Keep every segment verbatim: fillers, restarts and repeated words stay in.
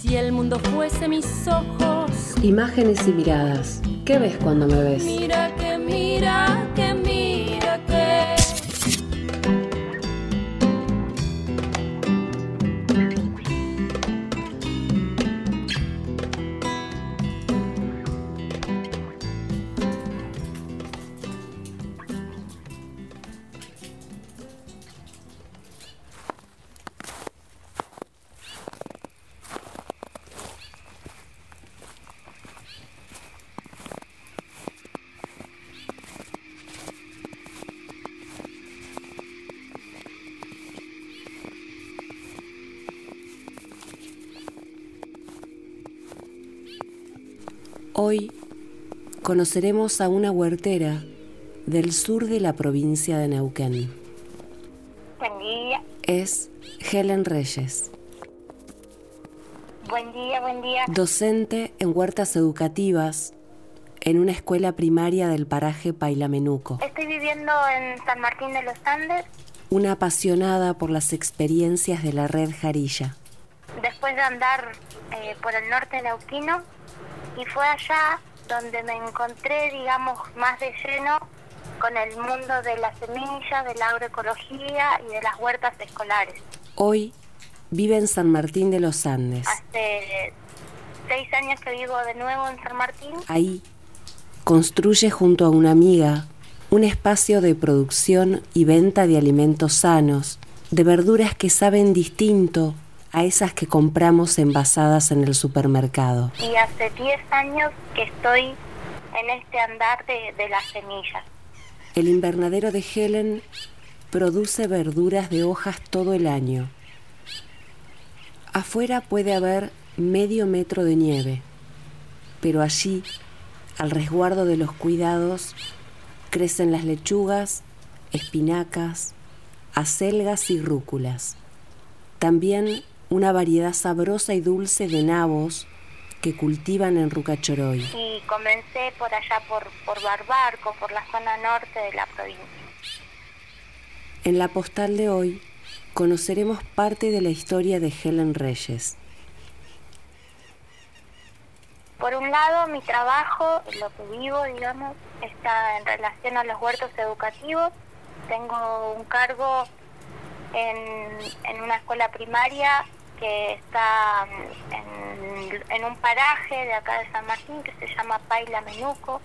Si el mundo fuese mis ojos. Imágenes y miradas. ¿Qué ves cuando me ves? Mira que mira que mira que. Hoy conoceremos a una huertera del sur de la provincia de Neuquén. Buen día. Es Helen Reyes. Buen día, buen día. Docente en huertas educativas en una escuela primaria del paraje Pailamenuco. Estoy viviendo en San Martín de los Andes. Una apasionada por las experiencias de la red Jarilla. Después de andar eh, por el norte neuquino, y fue allá donde me encontré, digamos, más de lleno con el mundo de las semillas, de la agroecología y de las huertas escolares. Hoy vive en San Martín de los Andes. Hace seis años que vivo de nuevo en San Martín. Ahí construye junto a una amiga un espacio de producción y venta de alimentos sanos, de verduras que saben distinto a esas que compramos envasadas en el supermercado. Y hace diez años que estoy en este andar de, de las semillas. El invernadero de Helen produce verduras de hojas todo el año. Afuera puede haber medio metro de nieve, pero allí, al resguardo de los cuidados, crecen las lechugas, espinacas, acelgas y rúculas. También una variedad sabrosa y dulce de nabos que cultivan en Rucachoroy. Y comencé por allá, por, por Barbarco, por la zona norte de la provincia. En la postal de hoy conoceremos parte de la historia de Helen Reyes. Por un lado, mi trabajo, lo que vivo, digamos, está en relación a los huertos educativos. Tengo un cargo en, en una escuela primaria que está en, en un paraje de acá de San Martín que se llama Pailamenuco,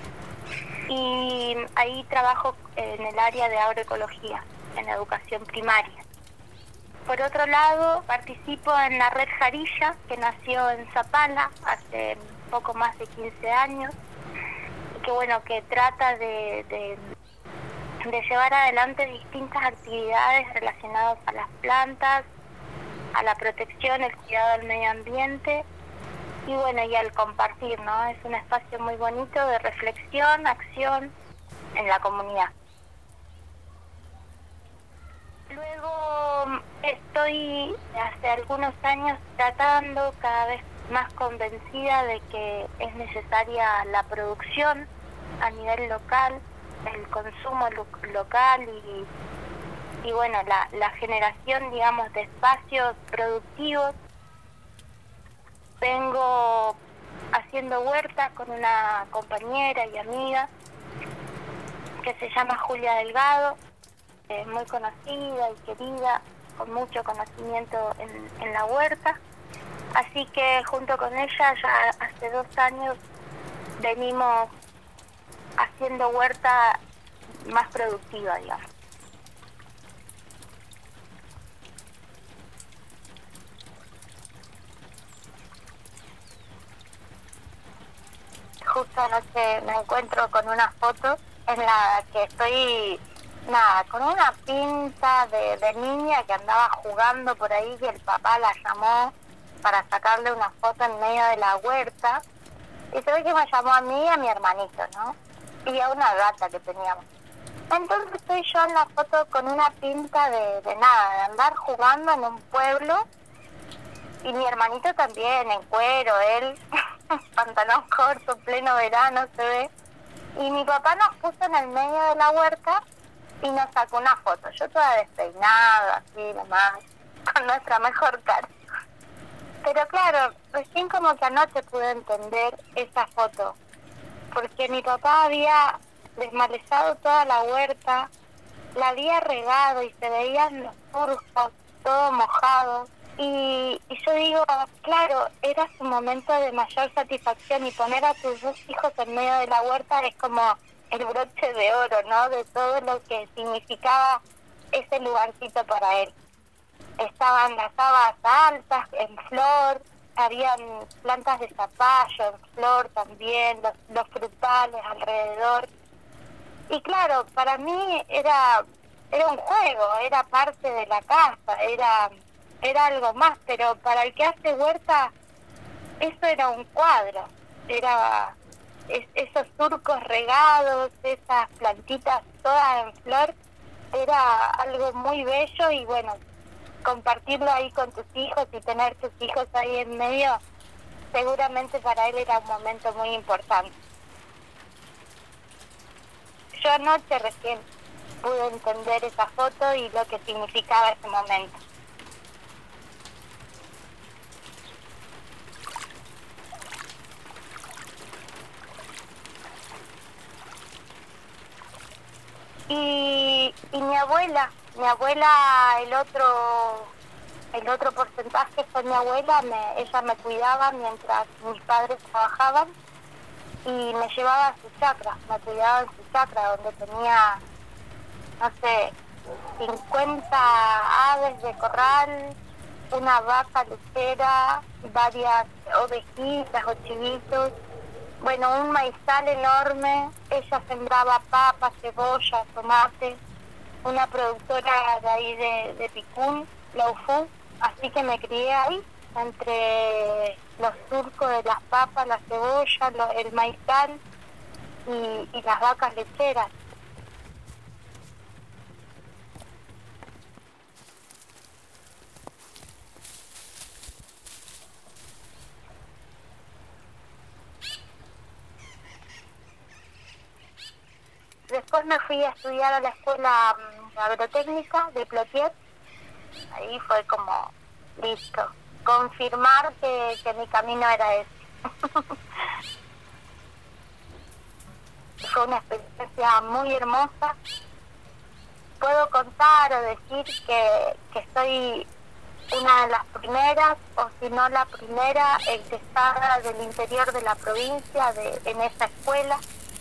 y ahí trabajo en el área de agroecología, en educación primaria. Por otro lado, participo en la red Jarilla, que nació en Zapala hace poco más de quince años, y que bueno, que trata de, de, de llevar adelante distintas actividades relacionadas a las plantas, a la protección, el cuidado del medio ambiente y bueno, y al compartir, ¿no? Es un espacio muy bonito de reflexión, acción en la comunidad. Luego estoy hace algunos años tratando, cada vez más convencida de que es necesaria la producción a nivel local, el consumo lo- local y y bueno, la, la generación, digamos, de espacios productivos. Vengo haciendo huerta con una compañera y amiga que se llama Julia Delgado, eh, muy conocida y querida, con mucho conocimiento en, en la huerta. Así que junto con ella ya hace dos años venimos haciendo huerta más productiva, digamos. Justo anoche me encuentro con una foto en la que estoy, nada, con una pinta de, de niña que andaba jugando por ahí, que el papá la llamó para sacarle una foto en medio de la huerta, y se ve que me llamó a mí y a mi hermanito, ¿no? Y a una gata que teníamos. Entonces estoy yo en la foto con una pinta de, de nada, de andar jugando en un pueblo, y mi hermanito también, en cuero, él, pantalón corto, pleno verano se ve. Y mi papá nos puso en el medio de la huerta y nos sacó una foto. Yo toda despeinada, así nomás, con nuestra mejor cara. Pero claro, recién como que anoche pude entender esa foto, porque mi papá había desmalezado toda la huerta, la había regado y se veían los surcos, todo mojado. Y, y yo digo, claro, era su momento de mayor satisfacción, y poner a tus dos hijos en medio de la huerta es como el broche de oro, ¿no? De todo lo que significaba ese lugarcito para él. Estaban las habas altas, en flor, habían plantas de zapallo en flor también, los, los frutales alrededor. Y claro, para mí era era un juego, era parte de la casa, era era algo más, pero para el que hace huerta, eso era un cuadro, era es, esos surcos regados, esas plantitas todas en flor, era algo muy bello. Y bueno, compartirlo ahí con tus hijos y tener tus hijos ahí en medio, seguramente para él era un momento muy importante. Yo anoche recién pude entender esa foto y lo que significaba ese momento. Y, y mi abuela, mi abuela, el otro el otro porcentaje fue mi abuela, me, ella me cuidaba mientras mis padres trabajaban y me llevaba a su chacra, me cuidaba en su chacra, donde tenía, no sé, cincuenta aves de corral, una vaca lechera, varias ovejitas o chivitos, bueno, un maizal enorme. Ella sembraba papas, cebolla, tomate, una productora de ahí de, de Picún, la U F U, así que me crié ahí, entre los surcos de las papas, la cebolla, lo, el maizal y, y las vacas lecheras. Después me fui a estudiar a la escuela um, agrotécnica de Plotier. Ahí fue como, listo, confirmar que, que mi camino era ese. Fue una experiencia muy hermosa. Puedo contar o decir que, que soy una de las primeras, o si no la primera, egresada del interior de la provincia de, en esa escuela.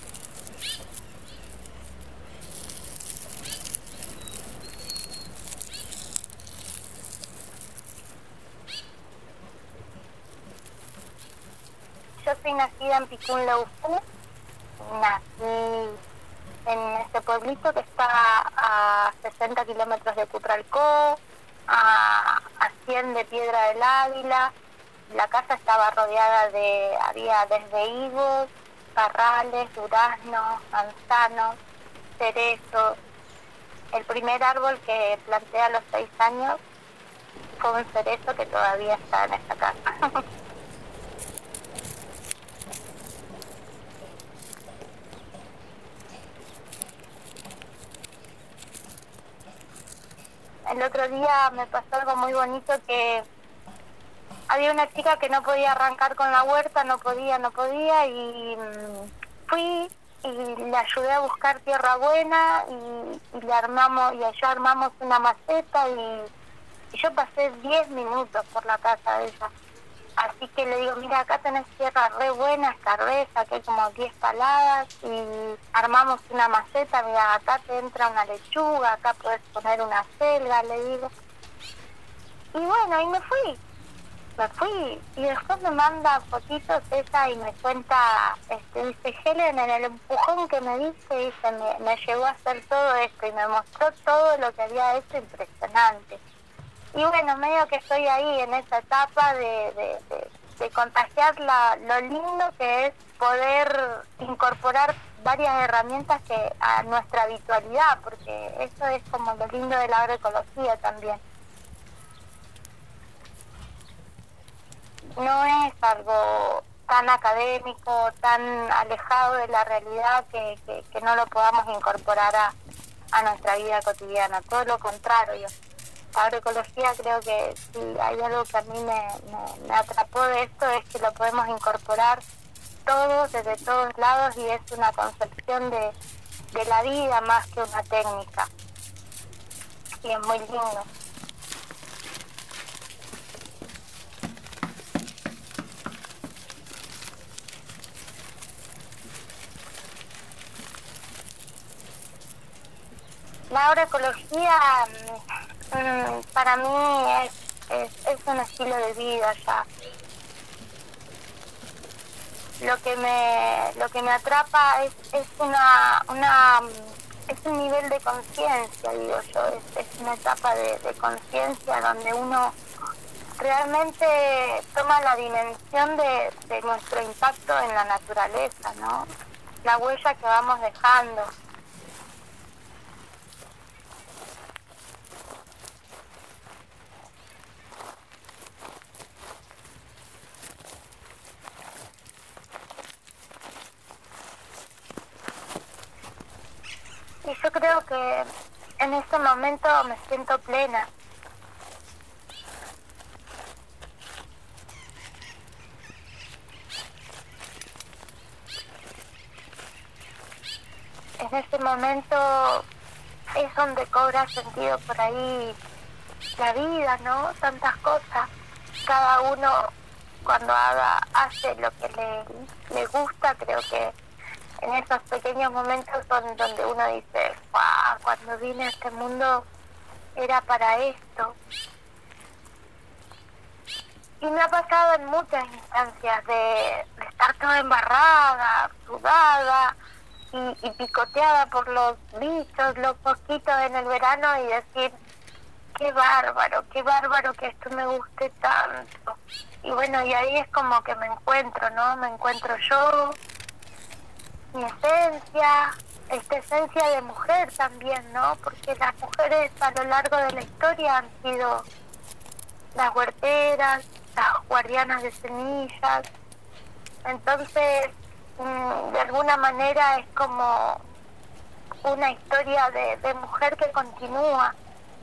Yo soy nacida en Picún, la U F U, nací en este pueblito que está a sesenta kilómetros de Cutralcó, a, a cien de Piedra del Ávila. La casa estaba rodeada de, había desde higos, parrales, duraznos, manzanos, cerezos. El primer árbol que planté a los seis años fue un cerezo que todavía está en esta casa. El otro día me pasó algo muy bonito, que había una chica que no podía arrancar con la huerta, no podía, no podía, y mmm, fui y le ayudé a buscar tierra buena y, y le armamos, y allá armamos una maceta y, y yo pasé diez minutos por la casa de ella. Así que le digo, mira, acá tenés tierra re buena, escarbeza, que hay como diez paladas, y armamos una maceta, mira, acá te entra una lechuga, acá podés poner una selga, le digo. Y bueno, y me fui, me fui, y después me manda fotitos esa y me cuenta, este, dice, Helen, en el empujón que me diste, dice, me, me llevó a hacer todo esto, y me mostró todo lo que había hecho, impresionante. Y bueno, medio que estoy ahí en esa etapa de, de, de, de contagiar la, lo lindo que es poder incorporar varias herramientas que a nuestra habitualidad, porque eso es como lo lindo de la agroecología también. No es algo tan académico, tan alejado de la realidad que, que, que no lo podamos incorporar a, a nuestra vida cotidiana, todo lo contrario. La agroecología, creo que si hay algo que a mí me, me, me atrapó de esto es que lo podemos incorporar todos, desde todos lados, y es una concepción de, de la vida más que una técnica. Y es muy lindo. La agroecología mmm, para mí es, es, es un estilo de vida ya. Lo que me lo que me atrapa es, es una una es un nivel de conciencia, digo yo, es, es una etapa de, de conciencia donde uno realmente toma la dimensión de, de nuestro impacto en la naturaleza, ¿no? La huella que vamos dejando. Y yo creo que en este momento me siento plena. En este momento es donde cobra sentido por ahí la vida, ¿no? Tantas cosas. Cada uno cuando haga, hace lo que le, le gusta, creo que en esos pequeños momentos son donde uno dice, wow, cuando vine a este mundo era para esto. Y me ha pasado en muchas instancias de, de estar toda embarrada, sudada y, y picoteada por los bichos, los mosquitos en el verano, y decir, qué bárbaro, qué bárbaro que esto me guste tanto. Y bueno, y ahí es como que me encuentro, ¿no? Me encuentro yo, mi esencia, esta esencia de mujer también, ¿no? Porque las mujeres a lo largo de la historia han sido las huerteras, las guardianas de semillas. Entonces, de alguna manera es como una historia de, de mujer que continúa.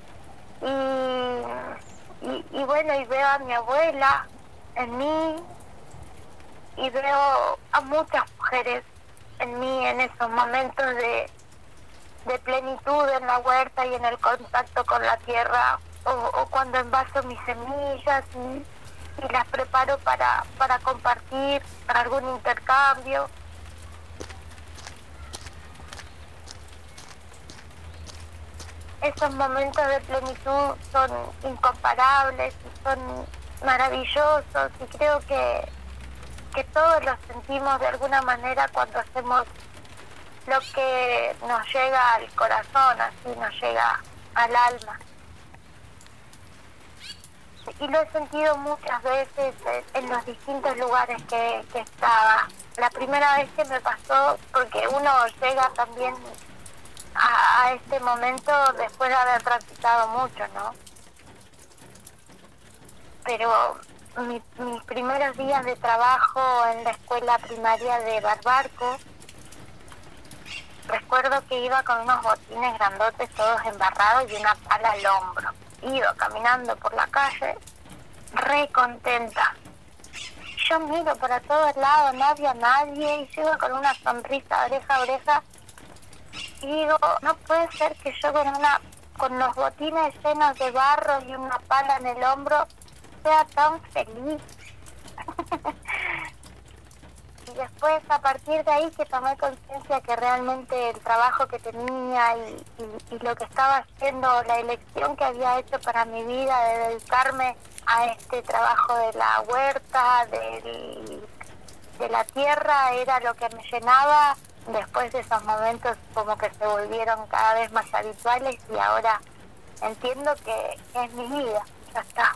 Y, y, y bueno, y veo a mi abuela en mí, y veo a muchas mujeres en mí en esos momentos de, de plenitud en la huerta y en el contacto con la tierra, o, o cuando envaso mis semillas y, y las preparo para, para compartir, para algún intercambio. Esos momentos de plenitud son incomparables y son maravillosos, y creo que, que todos los sentimos de alguna manera cuando hacemos lo que nos llega al corazón, así nos llega al alma. Y lo he sentido muchas veces en los distintos lugares que, que estaba. La primera vez que me pasó, porque uno llega también a, a este momento después de haber transitado mucho, ¿no? Pero mi, mis primeros días de trabajo en la escuela primaria de Barbarco, recuerdo que iba con unos botines grandotes todos embarrados y una pala al hombro. Iba caminando por la calle, re contenta. Yo miro para todos lados, no había nadie, y sigo con una sonrisa oreja a oreja. Y digo, no puede ser que yo con una con los botines llenos de barro y una pala en el hombro sea tan feliz. Y después, a partir de ahí, que tomé conciencia que realmente el trabajo que tenía y, y, y lo que estaba haciendo, la elección que había hecho para mi vida de dedicarme a este trabajo de la huerta, de, de la tierra, era lo que me llenaba. Después de esos momentos como que se volvieron cada vez más habituales, y ahora entiendo que es mi vida, ya está.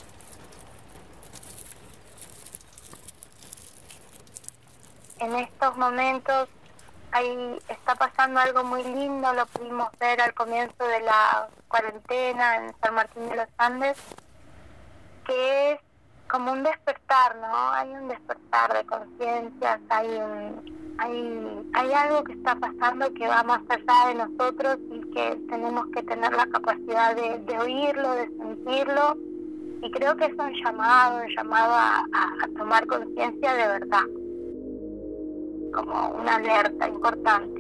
En estos momentos ahí está pasando algo muy lindo, lo pudimos ver al comienzo de la cuarentena en San Martín de los Andes, que es como un despertar, ¿no? Hay un despertar de conciencias, hay un, hay, hay algo que está pasando que va más allá de nosotros y que tenemos que tener la capacidad de, de oírlo, de sentirlo, y creo que es un llamado, un llamado a, a, a tomar conciencia de verdad, como una alerta importante.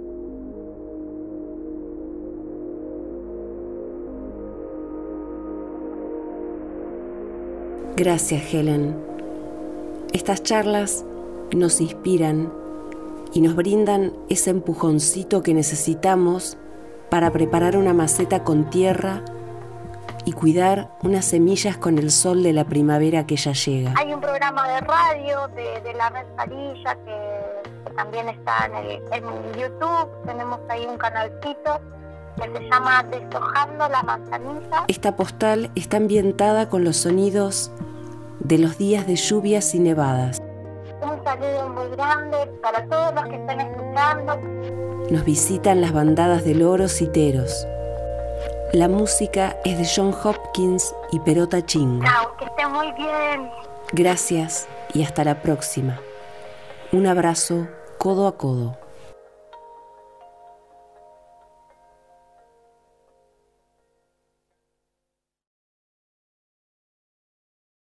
Gracias, Helen. Estas charlas nos inspiran y nos brindan ese empujoncito que necesitamos para preparar una maceta con tierra y cuidar unas semillas con el sol de la primavera que ya llega. Hay un programa de radio de, de la Red Sarilla que, que también está en, el, en YouTube. Tenemos ahí un canalcito que se llama Deshojando la Manzanilla. Esta postal está ambientada con los sonidos de los días de lluvias y nevadas. Un saludo muy grande para todos los que están escuchando. Nos visitan las bandadas de loros y teros. La música es de John Hopkins y Perota Chingo. Chao, que estén muy bien. Gracias y hasta la próxima. Un abrazo codo a codo.